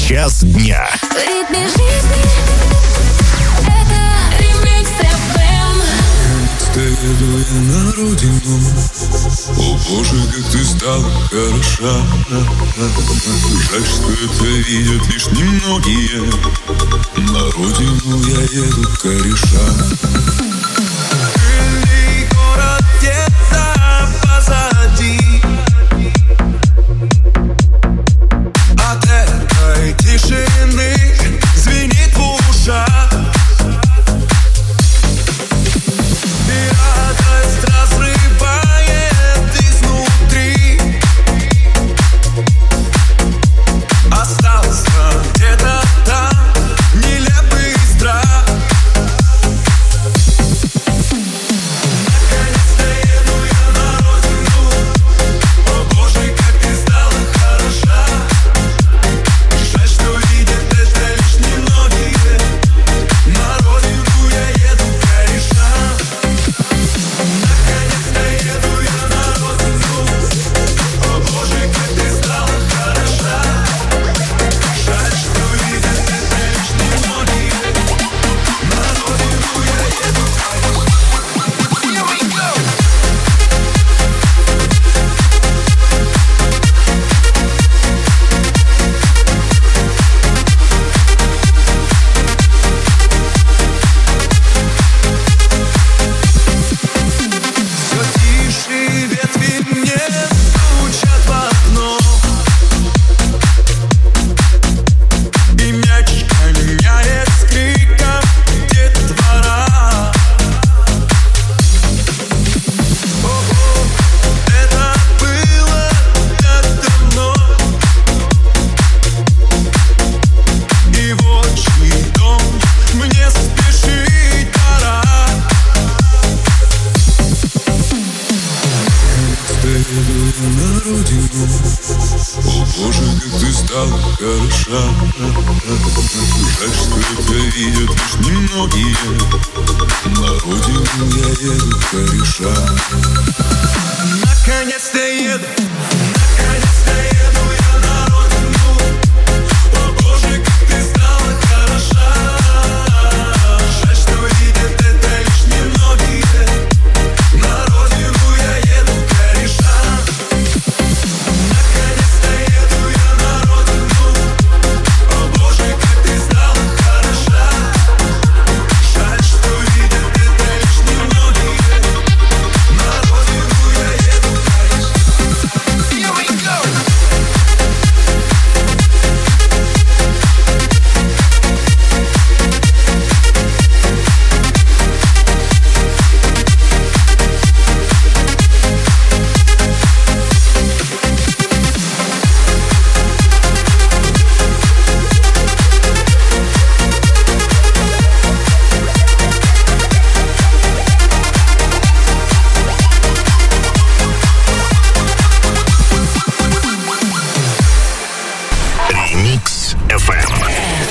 час дня. В ритме жизни это Ремикс FM. Еду я на родину. О боже, как ты стала хороша. Жаль, что это видят лишь немногие. На родину я еду кореша. Пыльный город где-то позади. От этой тишины звенит в ушах. И радость разрывает изнутри. Остался где-то там нелепый страх. Наконец-то еду я на родину. О боже, как ты стала хороша. Жаль, что видят это лишь немногие. На родину я еду кореша. Наконец-то еду я на родину. О боже, как ты стала хороша. Жаль, что видят это лишь немногие. На родину я еду кореша. Here we go! Все тише ветви мне стучат в окно. И мяч гоняет с криком детвора. Ого, это было так давно. И в отчий дом мне спешить пора. Еду я на родину. О боже, как ты стала хороша. Жаль, что это видят лишь немногие. На родину я еду кореша. Наконец-то еду. Наконец-то еду я на родину. О боже, как ты стала хороша. Жаль, что видят это лишь немногие. На родину я еду кореша. Наконец-то еду я на родину. О боже, как ты стала хороша. Жаль, что видят это лишь немногие. На родину я еду кореша. Here we go! Ремикс FM.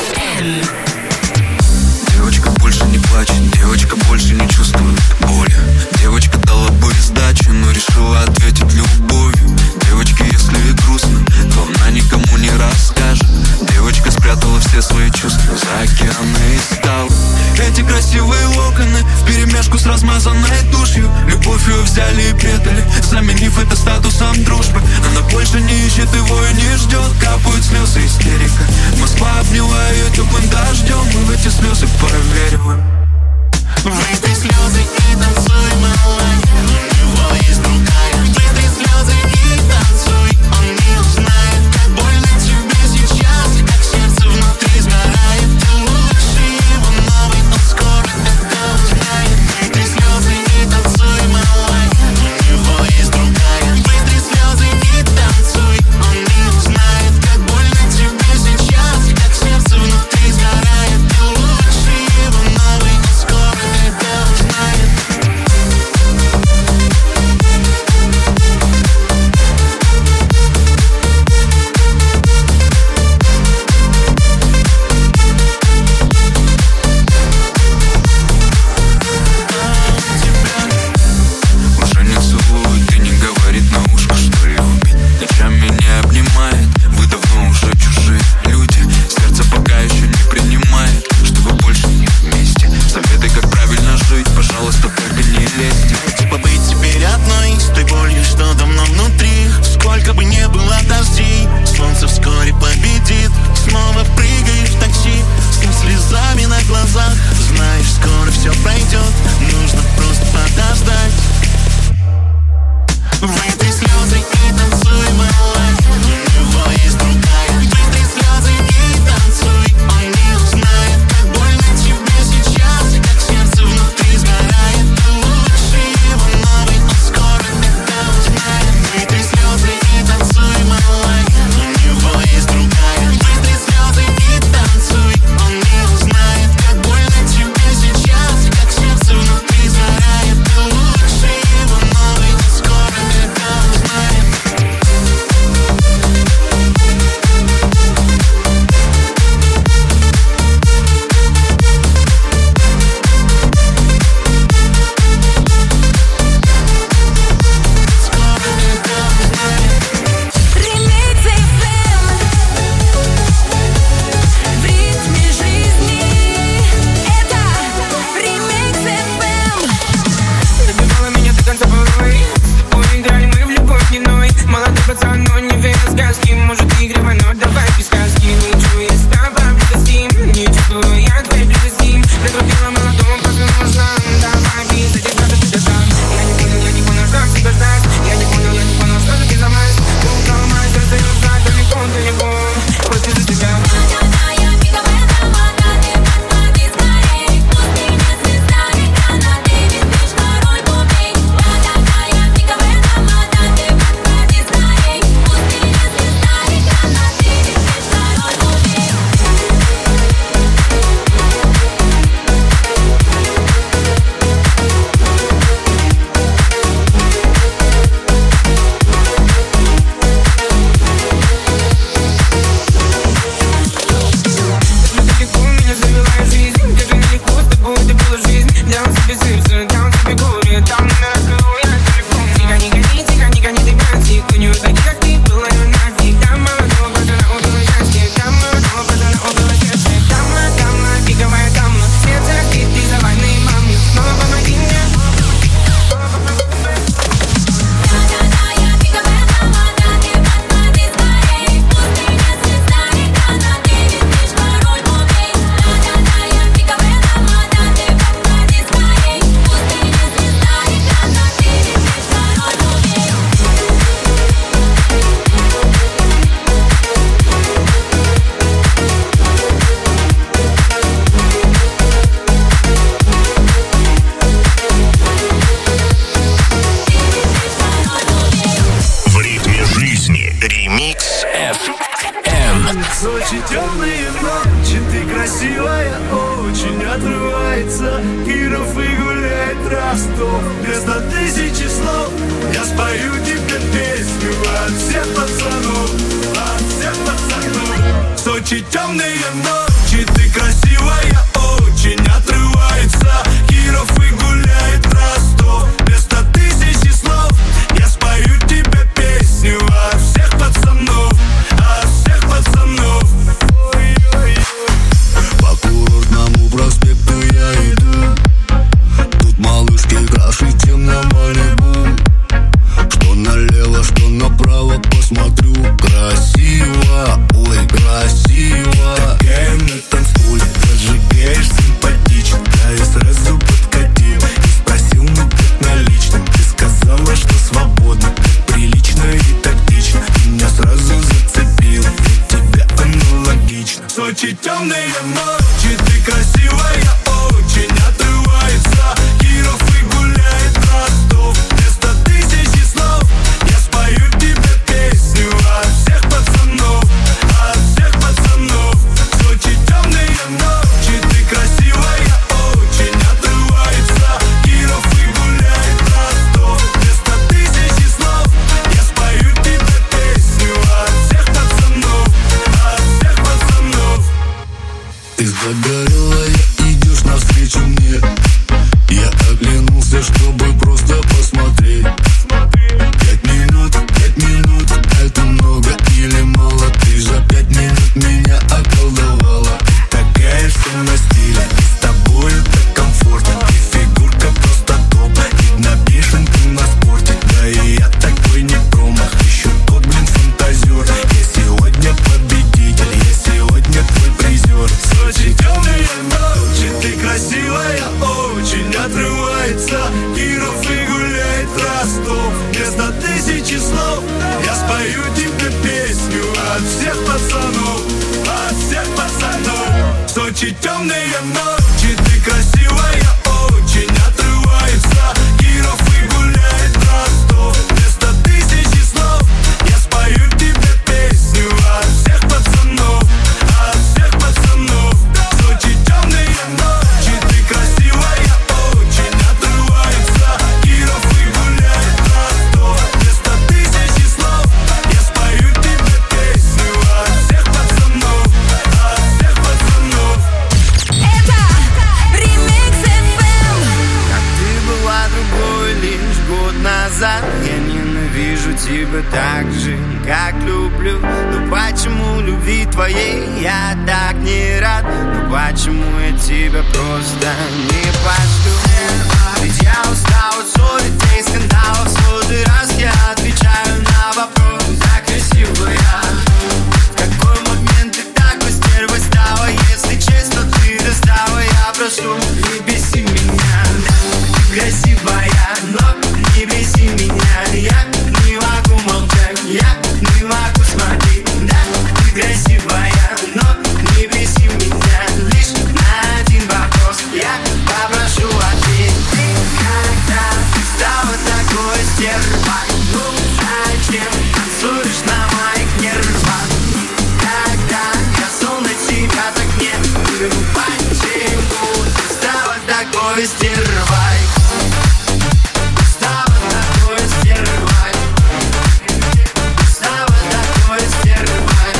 Девочка больше не плачет, девочка больше не чувствует боли. Девочка дала бы сдачу, но решила ответить любовью. Девочке, если грустно, то она никому не расскажет. Девочка спрятала все свои чувства за океаны и стала. Эти красивые локоны вперемешку с размазанной тушью. Любовью взяли и предали, заменив это статусом дружбы. Она больше не ищет его и не ждет. Капают слезы, истерика. Москва обняла ее теплым дождем. Мы в эти слезы провериваем. Вытри слезы и танцуй, малая. У него есть другая. Вытри слезы и танцуй. Он не узнает, как больно тебе сейчас, как сердце внутри сгорает. Ты лучше его новый, он скоро это узнает. Вытри слезы и танцуй, малая. У него есть другая. Вытри слезы и танцуй. Он не узнает, как больно тебе сейчас, как сердце внутри сгорает. Ты лучше его ночи, темные ночи, ты красивая, очень отрывается Киров и гуляет Ростов. Вместо тысячи слов я спою тебе песню от всех пацанов, от всех пацанов. В Сочи темные ночи, ты красивая, очень отрывается Киров и гуляет Ростов. Вместо тысячи слов я спою тебе песню от всех пацанов, от всех пацанов. По курортному проспекту я иду. Тут малышки краше, чем на Малибу. Что налево, что направо посмотрю. Красиво, ой, красиво. Такая на танцполе, зажигаешь симпатично. Да я сразу подкатил и спросил, ну как налично. Ты сказала, что свободно, так прилично и тактично. Меня сразу зацепил, для тебя аналогично. В Сочи темные ночи, ты красивая, очень отрывается Киров и гуляет Ростов. Вместо тысячи слов я спою тебе песню от всех пацанов, от всех пацанов. В Сочи темные ночи, ты красивая, очень отрывается Киров и гуляет Ростов. Вместо тысячи слов я спою тебе песню от всех пацанов, от всех пацанов. Ты загорелая, идешь навстречу мне. Я оглянулся, чтобы просто посмотреть. 5 минут, это много или мало? Ты за 5 минут меня околдовала. Такая вся на стиле, и с тобою так комфортно. И фигурка просто топ, видно бешенка на спорте. Да и я такой не промах, еще тот, блин, фантазер. Я сегодня победитель, я сегодня твой призер. В Сочи темные ночи, ты красивая, очень отрывается Киров и гуляет Ростов. Вместо тысячи слов я спою тебе песню от всех пацанов, от всех пацанов. В Сочи темные ночи, ты красивая, очень отрывается Киров и гуляет Ростов. Вместо тысячи слов я спою тебе песню от всех пацанов, от всех пацанов. В Сочи темные ночи, ты красивая, очень отрывается Киров и гуляет Ростов. Вместо тысячи слов я спою тебе песню от всех пацанов, от всех пацанов. Это Remix FM. Как ты была другой лишь год назад. Я ненавижу тебя так же, как люблю. Но почему любви твоей я так не рад? Но почему я тебя просто не пошлю? Ведь я устал от ссоры, и скандалов. Сотый раз я отвечаю на вопрос: так красивая. В какой момент ты такой стервой стала? Если честно, ты достала. Я прошу, не беси меня. Ты красивая, но не беси меня. Я не могу молчать, я не могу смотреть. Да, ты красивая, но не беси меня. Лишь на один вопрос я попрошу ответить. Ты когда стала такой стервой? Ну зачем танцуешь на моих нервах? Когда я шел на тебя так не люблю. Почему ты стала такой стервой? Стала такой стервой. Стала такой стервой.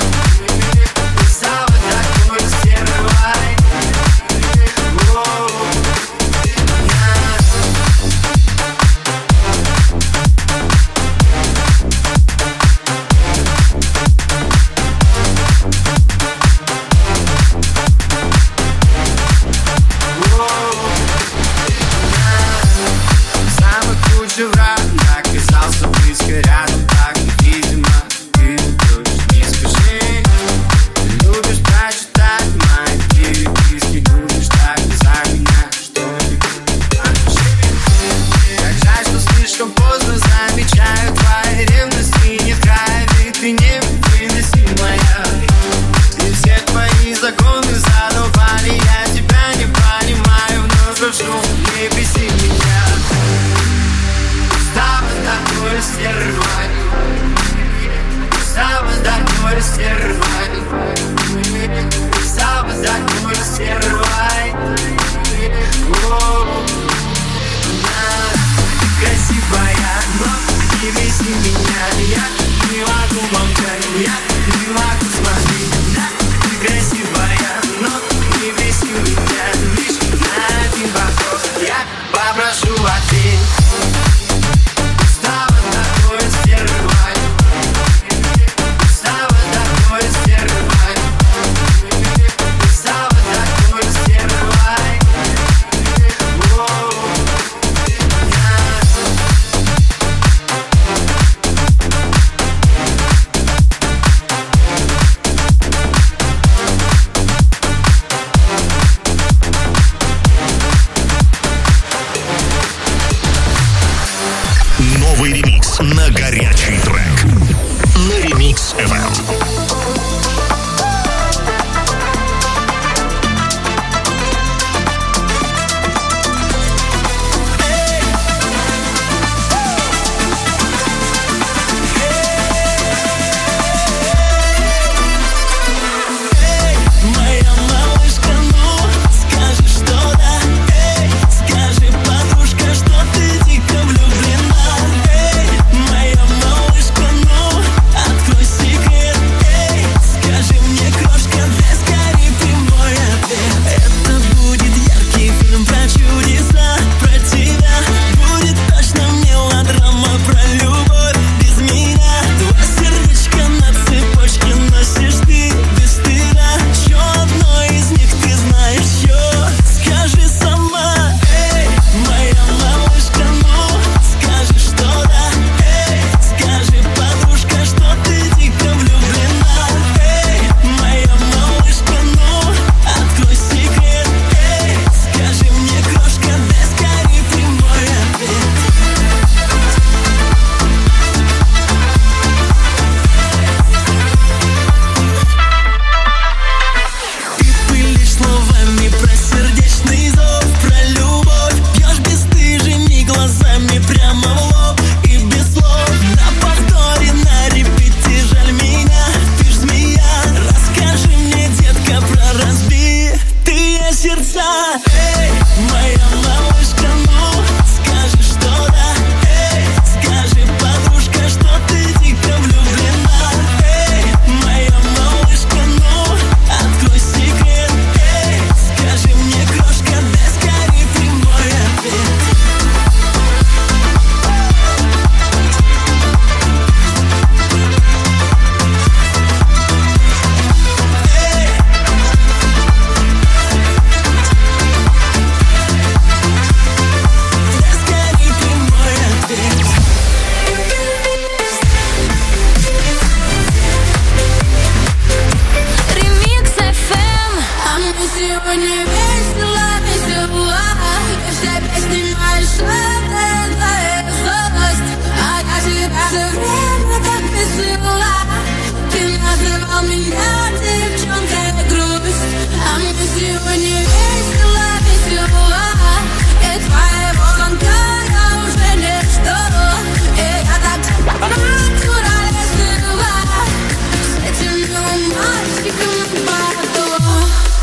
Стала такой стервой. Воу. Самый круче враг оказался близко рядом. Так невидимо, ты идешь, не спеши. Ты любишь прочитать мои переписки. Любишь так за меня что-нибудь напиши. Как жаль, что слишком поздно замечаю твои ревности. Нет края, ведь ты невыносимая. И все твои законы задолбали. Я тебя не понимаю, вновь прошу, не беси меня. Стала такой стервой. Стала такой стервой, стала такой стервой. Красивая, но не веси меня. Я не могу молчать, я не могу смотреть. Да, ты красивая, но не веси меня. Лишь на один вопрос я попрошу ответ. Стала такой стервой, стала такой стервой, стала такой стервой. Новый ремикс на горячий трек на Remix FM. Моя малышка, ну скажи, что да. Эй, скажи, подружка, что ты дико влюблена. Эй, моя малышка, ну открой секрет. Эй, скажи мне, крошка, дай скорее прямой ответ. Это будет яркий фильм про чудеса, про тебя. Будет точно мелодрама про любовь без меня. Два сердечка на цепочке носишь ты без стыда. Чё одно из них ты знаешь, чё? Скажи сама. Эй, моя малышка, ну скажи, что да. Эй, скажи, подружка, что ты дико влюблена. Эй, моя малышка, ну открой секрет. Эй, скажи мне, крошка, дай скорее прямой ответ. Ты пылишь словами про сердечный зов, про любовь. Пьешь бесстыжими глазами прямо в лоб и без слов. На повторе, на репите, жаль меня, ты ж змея. Расскажи мне, детка, про разбитые сердца. Эй, моя малышка, ну скажи, что да. Эй, скажи, подружка, что ты дико влюблена. Эй, моя малышка, ну открой секрет. Эй, скажи мне, крошка, дай скорее прямой ответ. Дай скорее прямой ответ. Remix FM. А мне сегодня весело, весело. И все песни мои шатает злость. А я тебя все время так весела. Ты называл меня девчонкой грусть. А мне сегодня весело, весело. И твоего звонка я уже не жду. И я так натурализовала с этим новым мальчиком пойду.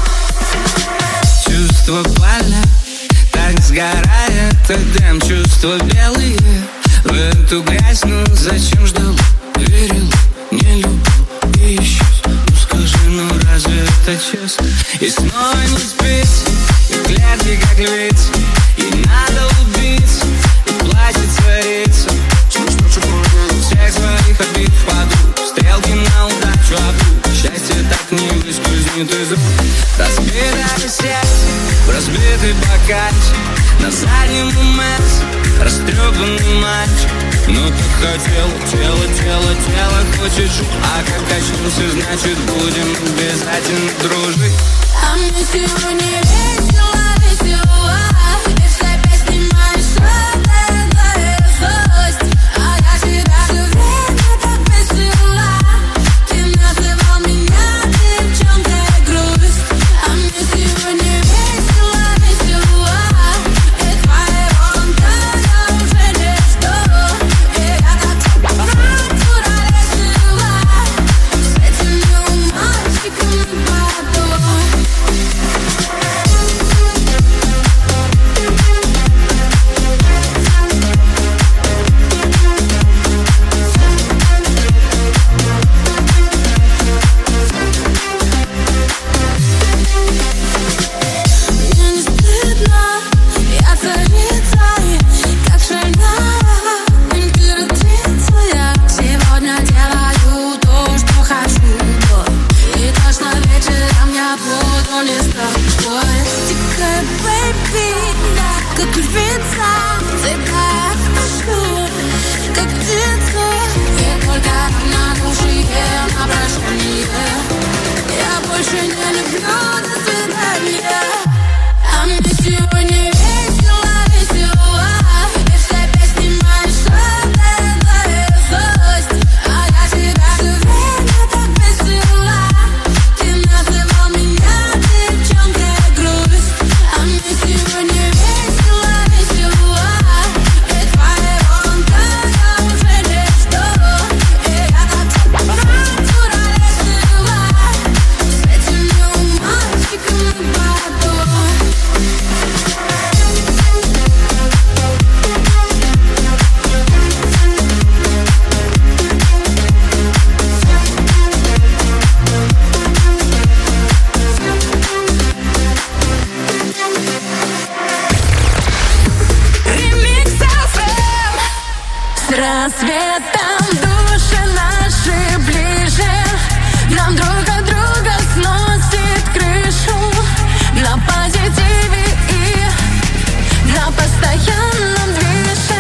Чувство паля, так сгорает Эдем. Чувства белые в эту грязь. Ну зачем ждал, верил, не любил и исчез. Ну скажи, ну разве это честно? И снова не спится, и в клетке как львица. И надо убить, и платье царица. Всех своих обид в ходу, стрелки на удачу обру. Счастье так не выскользнет из рук. Разбитое сердце, разбитый бокальчик. На заднем уме растрепанный мальчик. Ну так хотел, тело хочет жить. А как очнулся, значит будем обязательно дружить. А мне сегодня весело, весело. И все песни мои шатает злость. А я тебя все время так весела. Ты называл меня девчонкой грусть. А мне сегодня весело, весело. И твоего звонка я уже не жду. И я так натурализовала сам тебя прошу, как птицу. И только на душе на прощание. Я больше не люблю, до свидания. А мне сегодня весело, весело. И все песни мои шутят злость. А я тебя все время так весела. Ты называл меня девчонкой грусть. А мне сегодня весело, весело. И твоего антона уже ничто. И я так натурально жила с этими мальчиками в аду. Ремикс FM. С рассветом души наши ближе. Нам друг от друга сносит крышу. На позитиве и на постоянном движе.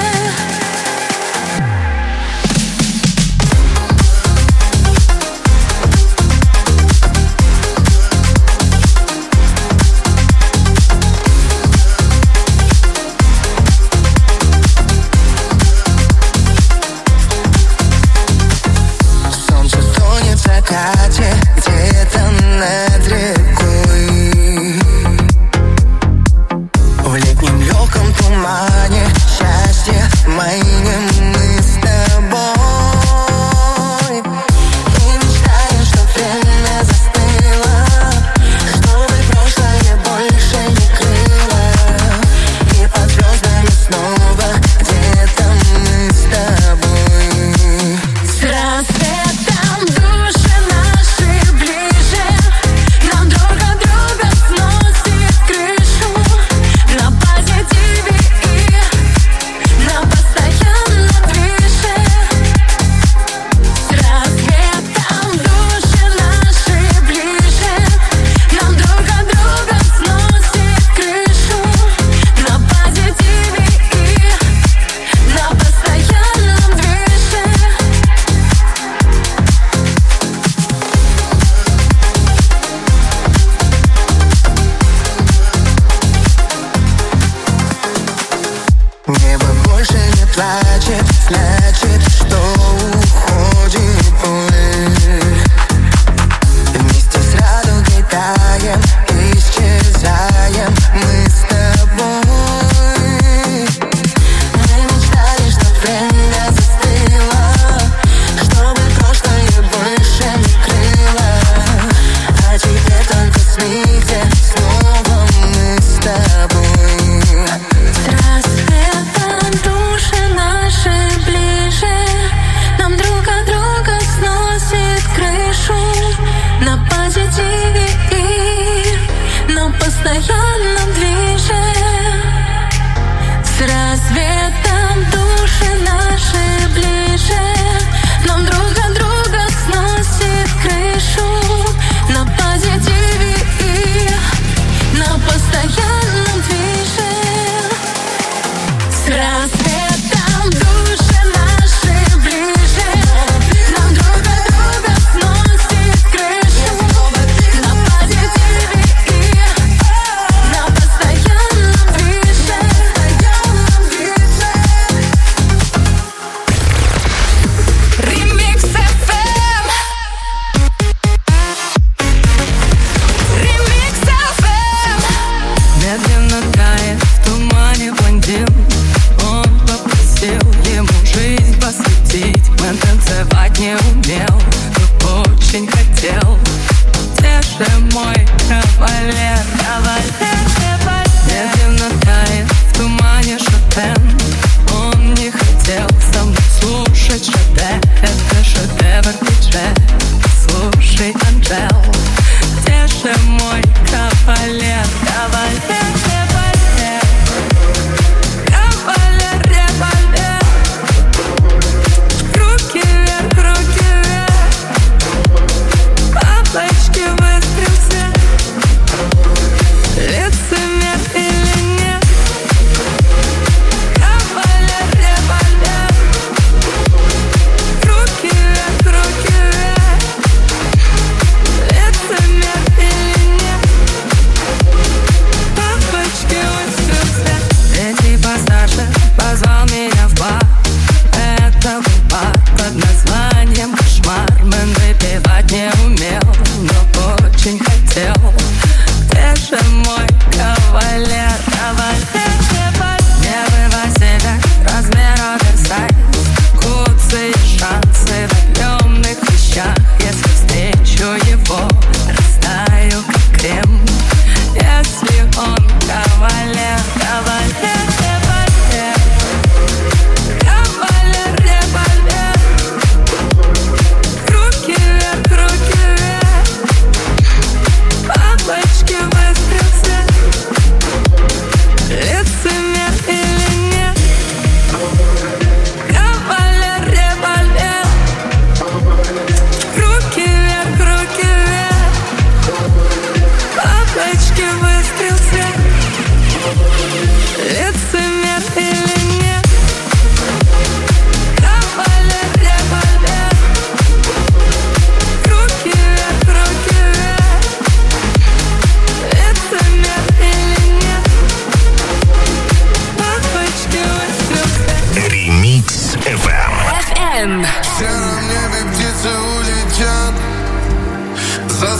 Солнце тонет в закате где-то над рекой. В летнем легком тумане счастье маним мы с тобой. И мечтаем, чтоб время застыло, чтобы прошлое больше не крыло. И под звездами снова где-то мы с тобой. С рассветом души наши ближе. Нам друг от друга сносит крышу. На позитиве и на постоянном движе. С рассветом души наши ближе. Нам друг от друга сносит крышу. На позитиве и на постоянном движе. Небо больше не плачет, значит, что уходит боль. Вместе с радугой таем, исчезаем мы с тобой. Мы мечтали, чтоб время застыло, чтобы прошлое больше не крыло. А теперь только смейся, снова мы с тобой. С рассветом души наши ближе.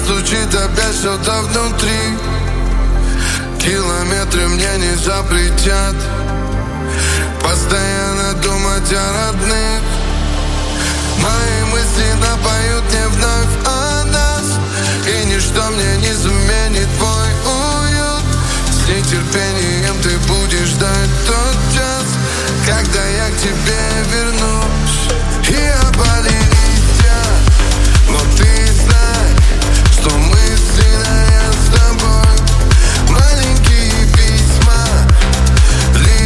стучит опять что-то внутри. Километры мне не запретят постоянно думать о родных. Мои мысли напоют мне вновь о нас, и ничто мне не заменит твой уют. С нетерпением ты будешь ждать тот час, когда я к тебе вернусь. И опали листья, но ты знай, что мысленно я с тобой. Маленькие письма,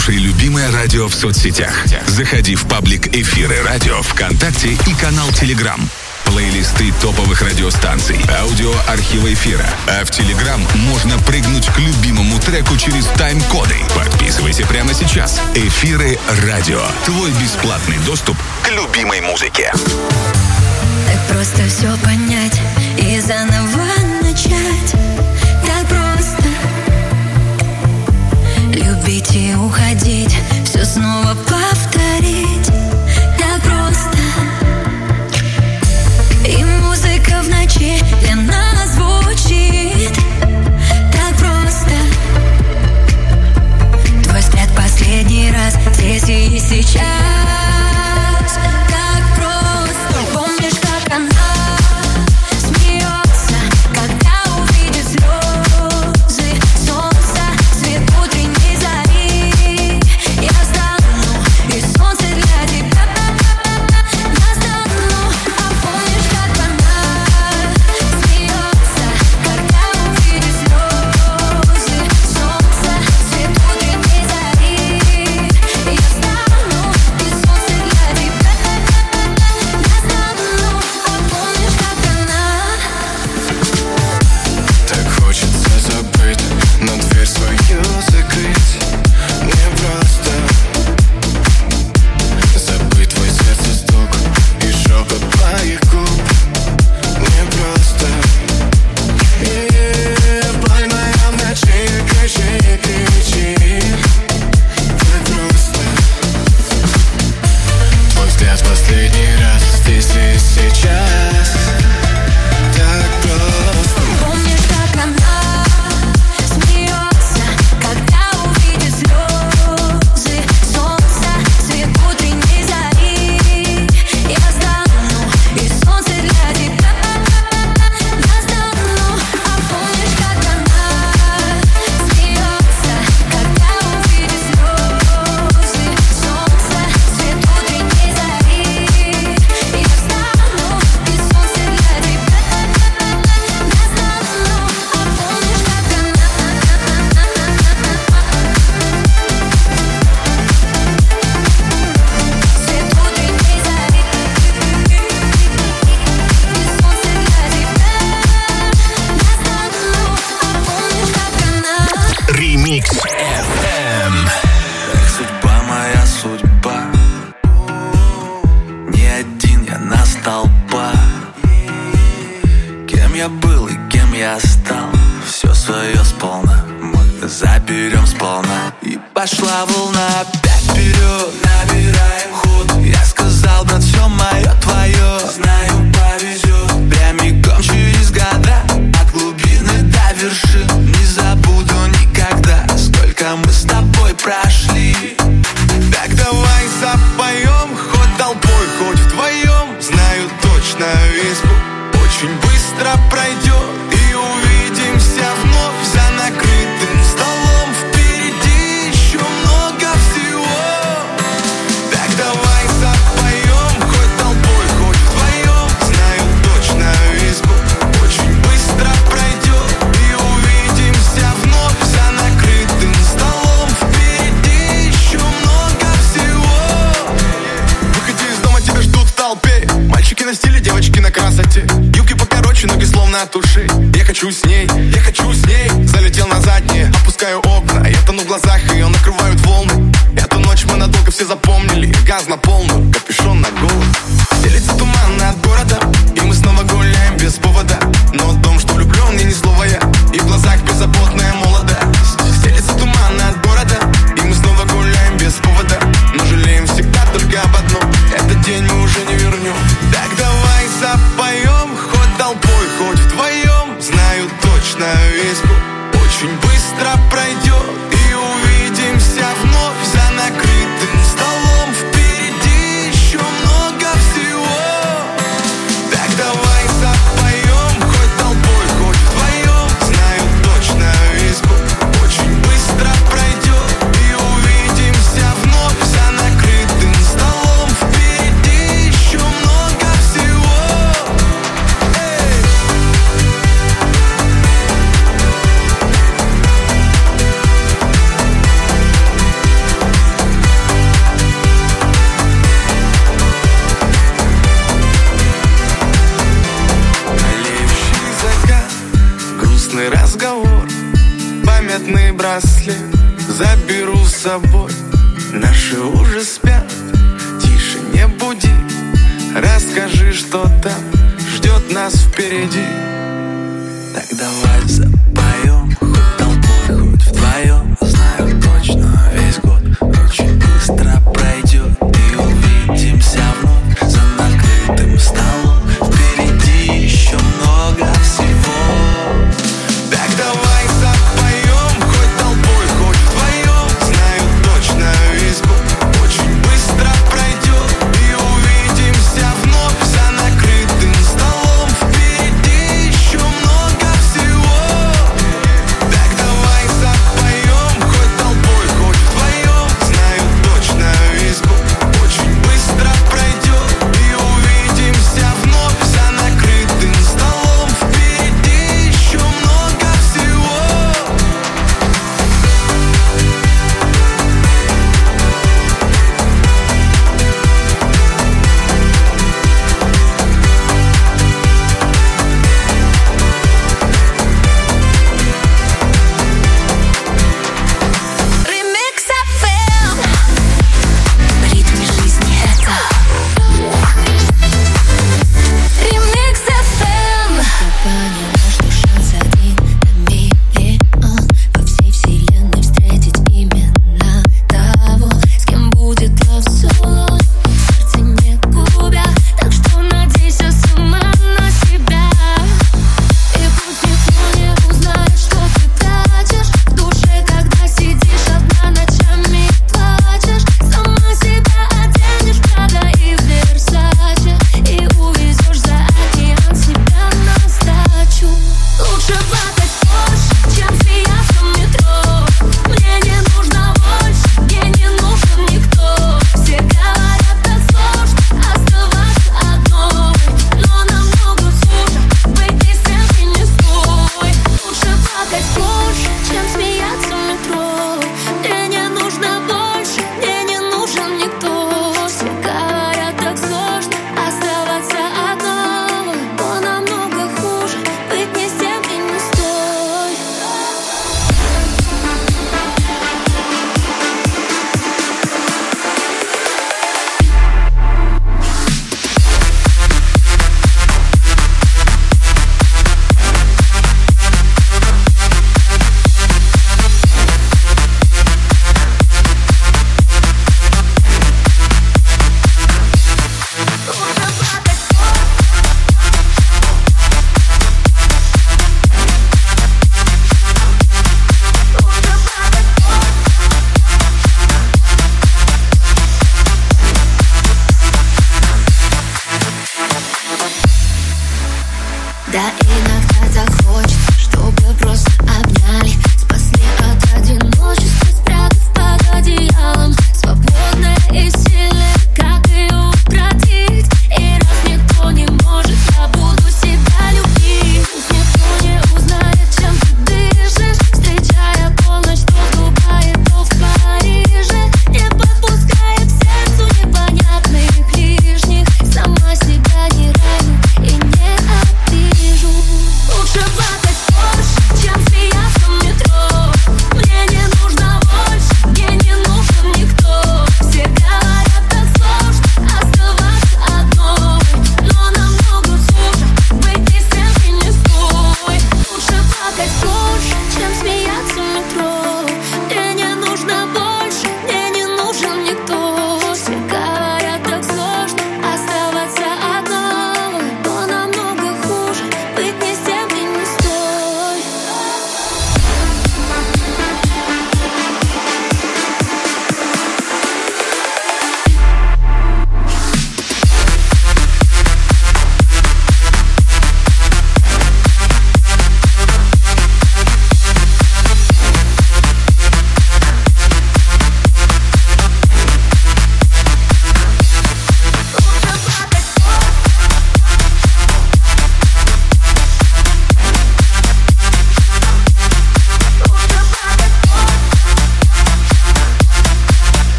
Слушай любимое радио в соцсетях. Заходи в паблик «Эфиры радио» ВКонтакте и канал Телеграм. Плейлисты топовых радиостанций, аудиоархивы эфира. А в Телеграм можно прыгнуть к любимому треку через тайм-коды. Подписывайся прямо сейчас. «Эфиры радио». Твой бесплатный доступ к любимой музыке. Так просто все понять и заново начать. Так просто любить и уходить, все снова повторить. Так просто. И музыка в ночи для нас звучит. Так просто. Твой взгляд последний раз здесь и сейчас. Так просто. Помнишь, как она смеется, когда увидит слезы солнца, свет утренней зари. Я стану, и солнце для тебя настану. А помнишь, как она смеется, когда увидит слезы солнца, свет утренней зари. Я стану, и солнце для тебя настану. А помнишь, как она. Так хочется забыть, но дверь свою закрыть. Мне просто забыть твой сердце стук и шепот твоих губ. Мне просто боль моя в ночи, кричи, кричи. Так просто. Твой взгляд последний раз здесь и сейчас. Так просто. Помнишь, как она смеется, когда увидит слезы солнца, свет утренней зари. Я стану, и солнце для тебя настану. А помнишь, как она смеется, когда увидит слезы солнца, свет утренней зари. Я стану, и солнце для тебя настану. А помнишь, как она. Свет утренней зари. И солнце для тебя настану. А помнишь, как она. Ремикс FM. Судьба моя судьба. Не один я на столпах. Кем я был и кем я стал, все свое сполна мы заберем сполна. И пошла волна опять вперед, набираем ход. Я сказал, брат, все мое твое. Знаю, повезет прямиком через года, от глубины до вершин. Не забуду никогда, сколько мы с тобой прошли. Так давай запоем, хоть толпой, хоть вдвоем. Знаю точно, весь путь очень быстро пройдет. И увидимся вновь за накрытым столом. Впереди еще много всего. Так давай запоем, хоть толпой, хоть вдвоем. Знаю точно, весь путь очень быстро пройдет. И увидимся вновь за накрытым столом. Впереди еще много всего. Выходи из дома, тебя ждут в толпе. Мальчики на стиле, девочки на красоте. Юбки покороче, ноги словно от ушей. Я хочу с ней, я хочу с ней. Залетел на заднее, опускаю окна. Я тону в глазах, ее накрывают волны. Эту ночь мы надолго все запомнили. Газ на полную, капюшон на голову. Стелится туман над городом, и мы снова гуляем без повода. Но дом, что влюблен, и ни слова я. И в глазах беззаботная молодость. Стелится туман над городом, и мы снова гуляем без повода. Но жалеем всегда только об одном: этот день мы уже не вернем. Так давай запоем, хоть толпой, хоть вдвоем. Знаю точно, весь путь очень быстро пройдет. И увидимся вновь за накрытым столом. Впереди еще много всего. Так давай запоем, браслет заберу с собой. Наши уже спят, тише, не буди. Расскажи, что там ждет нас впереди. Так давай запоем, хоть толпой, хоть вдвоем. Знаю точно, весь год очень быстро пройдет. И увидимся вновь за накрытым столом. Впереди еще много всего. Так давай запоем, хоть толпой, хоть вдвоем. Знаю точно, весь год очень быстро пройдет. И увидимся вновь за накрытым столом. Впереди еще много всего.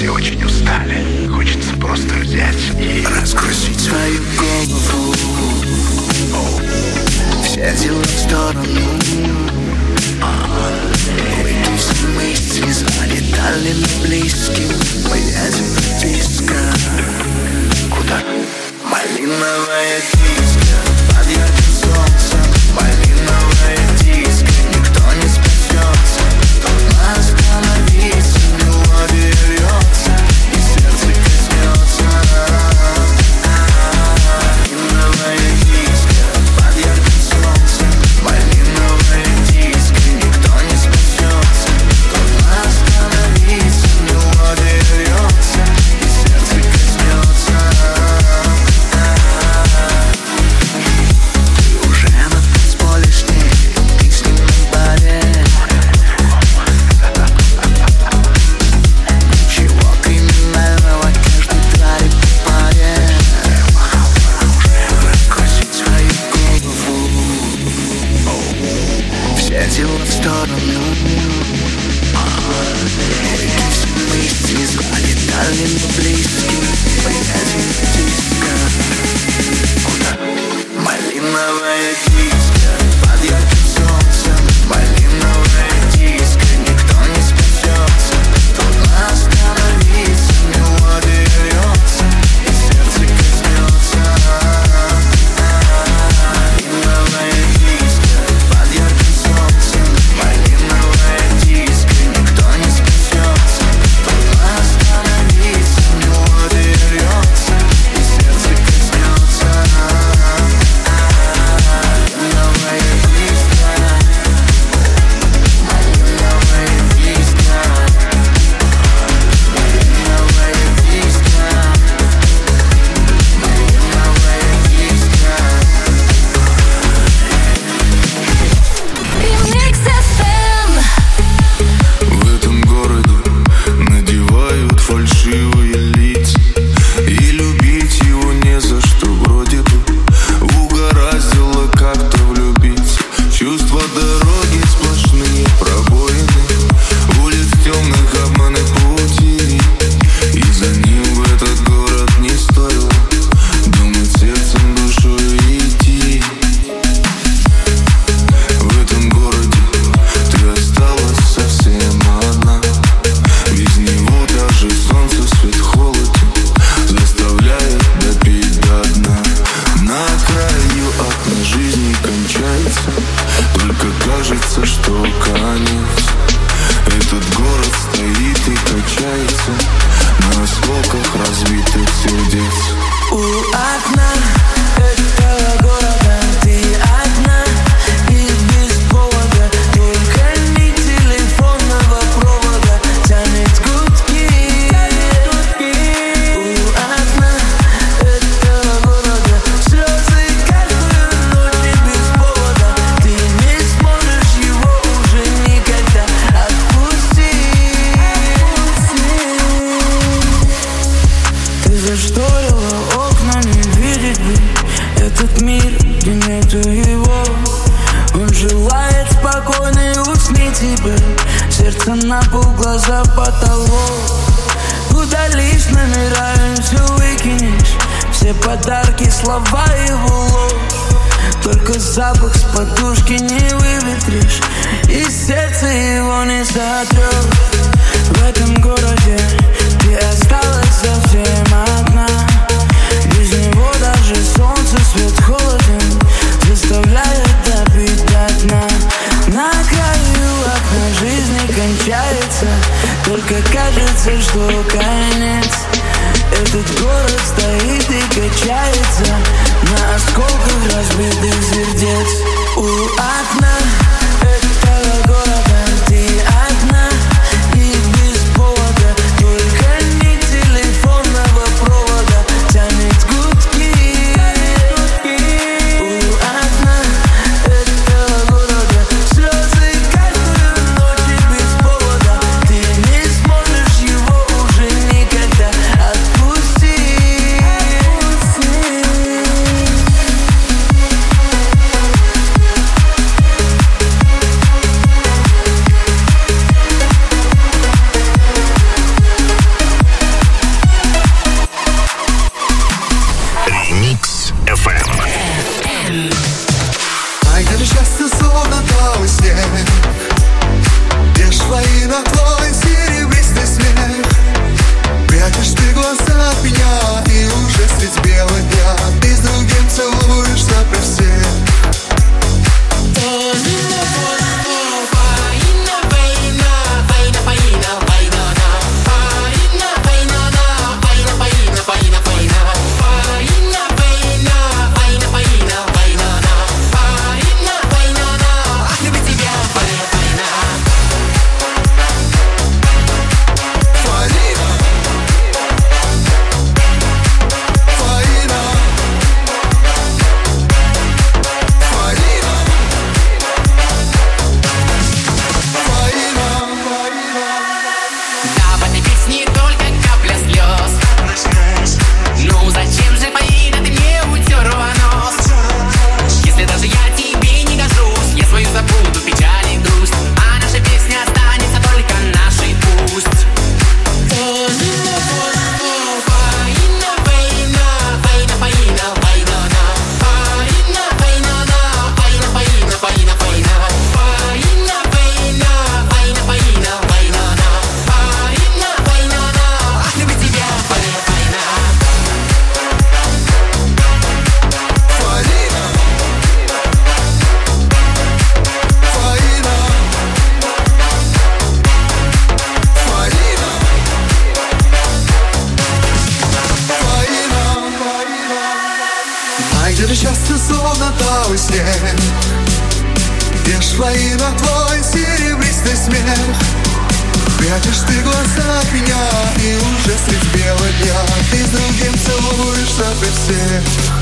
все очень устали. Хочется просто взять и разгрузить свою голову. Все дела в сторону. Выйти из мысли за деталями близким. Мы едем близко. куда? Малиновая диско под ярким солнцем. Малиновая диско, никто не спасется. Трудно остановиться, мелодия льется, и сердце коснется. Малиновая диско под ярким солнцем. Малиновая диско, никто не спасется. Трудно остановиться, мелодия льется, и сердце коснется. Ты уже на танцполе с ней, ты с ним на баре. Ничего криминального, каждый твари по паре. Разгрузить свою голову. Все дела в сторону. Реки все мысли звали дальним и близким. Мы едем диско. Куда? Малиновая диско под ярким солнцем. Малиновая диско, никто не спасется. Трудно остановиться, мелодия льется, и сердце коснется. Малиновая диско под ярким солнцем. Малиновая диско, никто не спасется. Трудно остановиться, мелодия льется, и сердце коснется. Малиновая диско. Малиновая диско. Малиновая диско. Малиновая диско. Remix FM. В этом городе надевают фальшивые лица, и любить его не за что. Вроде бы угораздило как-то влюбиться. Чувства дороги сплошные пробоины, улиц темных обманы пути. И за ним в этот город не стоило думать сердцем, душой идти. В этом городе ты осталась совсем одна. Без него даже солнце свет холоден, заставляет допить до дна. На краю окна жизни кончается, только кажется, что конец. Этот город стоит и качается на осколках разбитых сердец. У окна этого города ты одна, и без повода, только не телефонного провода, тянет гудки. У окна этого города слезы каждую ночь, и без повода ты не сможешь его уже никогда отпустить. Ты зашторила окна, не видеть бы этот мир, где нету его. Он желает спокойно и усни тебе. Сердце на пол, глаза в потолок. Удалишь номера, и все выкинешь. Все подарки, слова его ложь. Только запах с подушки не выветришь, и сердце его не сотрешь. В этом городе ты осталась совсем одна. Без него даже солнце свет холоден, заставляет допить до дна. На краю окна жизни кончается, только кажется, что конец. Этот город стоит и качается на осколках разбитых сердец. У окна этого города ты одна, и без повода, только не телефонного провода, тянет гудки. У окна этого города слезы каждую ночь, и без повода ты не сможешь его уже никогда отпустить. золотой снег. Где ж воина твой серебристый смех? Прячешь ты глаза от меня, и уже средь бела дня ты с другим целуешь зато всех.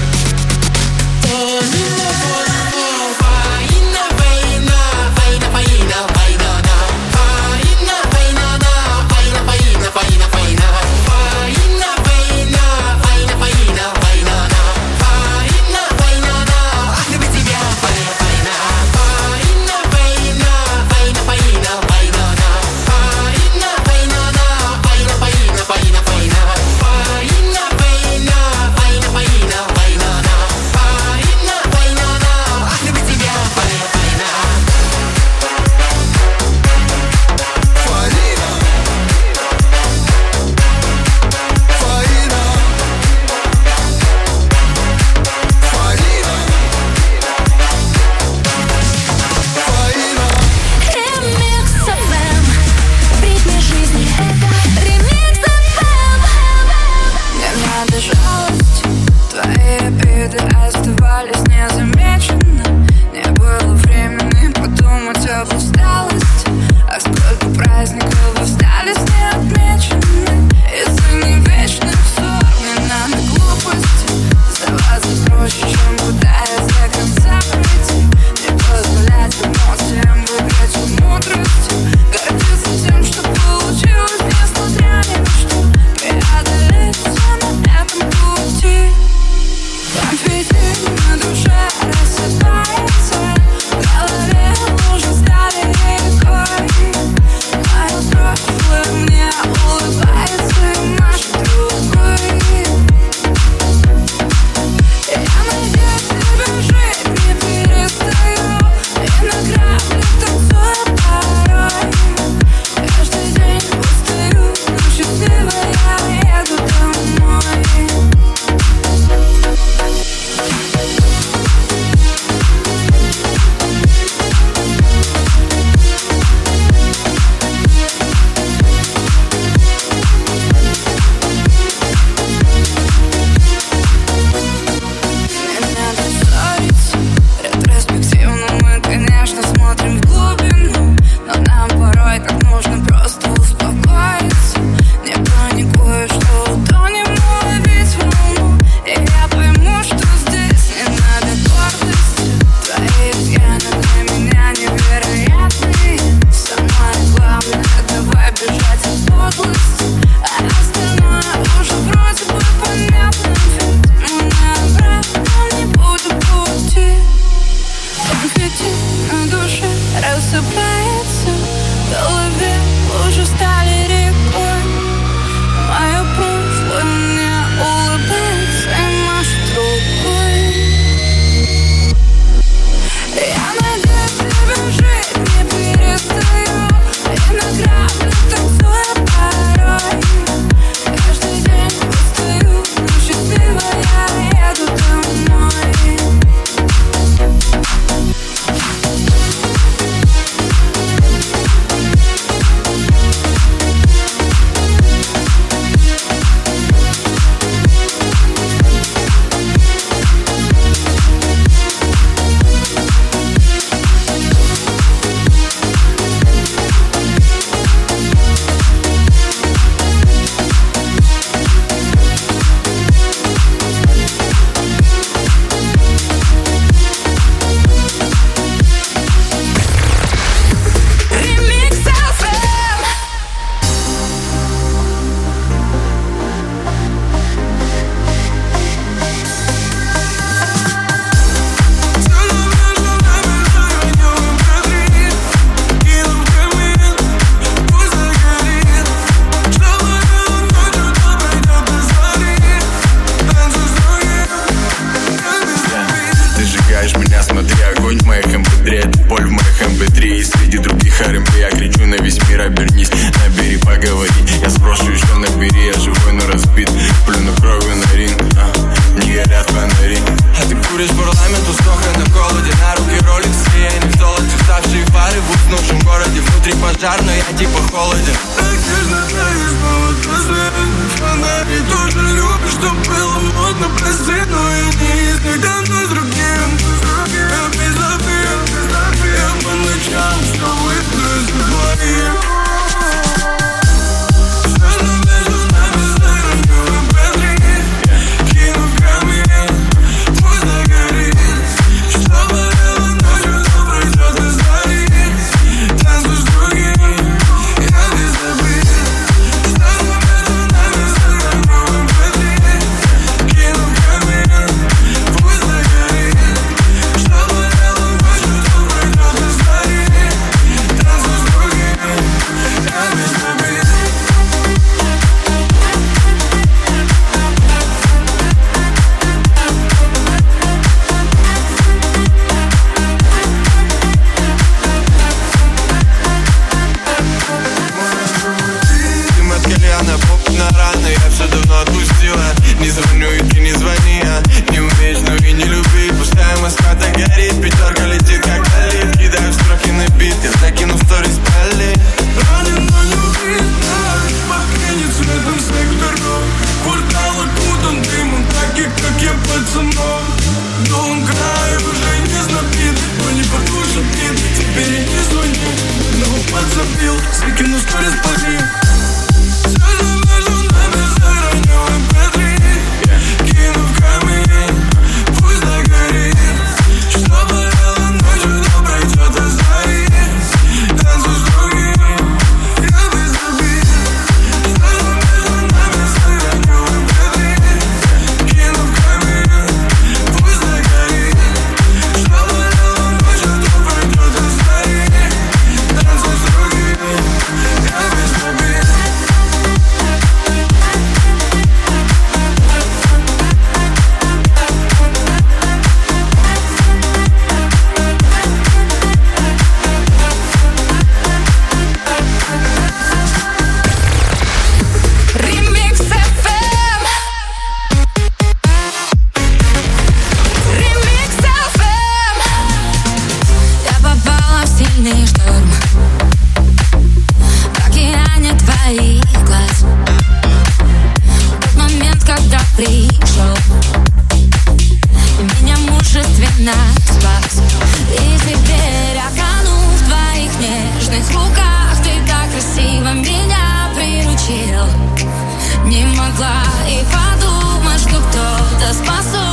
пожар, но я типа холоден. Так нежно траешь повод твой фонари тоже любишь, что было модно, прости, но я не из них, давно с другим. пришел и меня мужественно спас. И теперь окану в твоих нежных руках. Ты так красиво меня приручил. Не могла и подумать, что кто-то способен